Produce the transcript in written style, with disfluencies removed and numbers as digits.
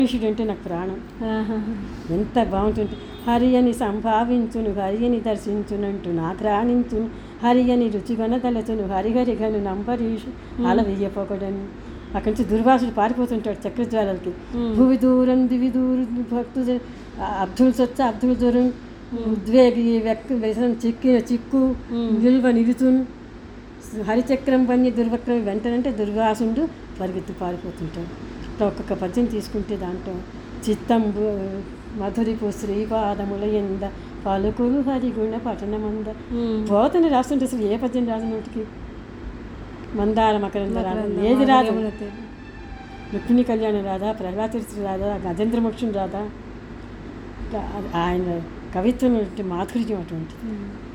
మనుషుడు అంటే నాకు ప్రాణం. ఎంత బాగుంటుంది. హరి అని సంభావించును, హరి అని దర్శించునంటూ నాకు రాణించును, హరి అని రుచిగొన తలచును, హరిహరిగను నంబరీషు అలా వెయ్యపోకడని. అక్కడి నుంచి దుర్వాసుడు పారిపోతుంటాడు చక్రజ్వాలకి. భూవి దూరం దివి దూరం భక్తు అబ్దుల్ సొచ్చ అబ్దుల్ దూరం ఉద్వేగి వ్యక్తి వ్యసనం చిక్కు నిల్వ నిలుతును, హరిచక్రం పని దుర్వక్రం వెంటనంటే దుర్వాసుడు పరిగెత్తి పారిపోతుంటాడు. ఒక్కొక్క పద్యం తీసుకుంటే దాంట్లో చిత్తంబు మధురిపు శ్రీపాదముల ఎంద పలుకులు హరిగుణ పఠనమంద పోతని రాస్తుంటే అసలు ఏ పద్యం రాదు నోటికి. మందార మకరంద రాదా, ఏది రాదు. రుక్మిణి కళ్యాణం రాదా, ప్రహ్లాదతీర్థ రాదా, గజేంద్రమోక్షం రాదా. ఆయన కవిత్వం మాధుర్యం అటువంటిది.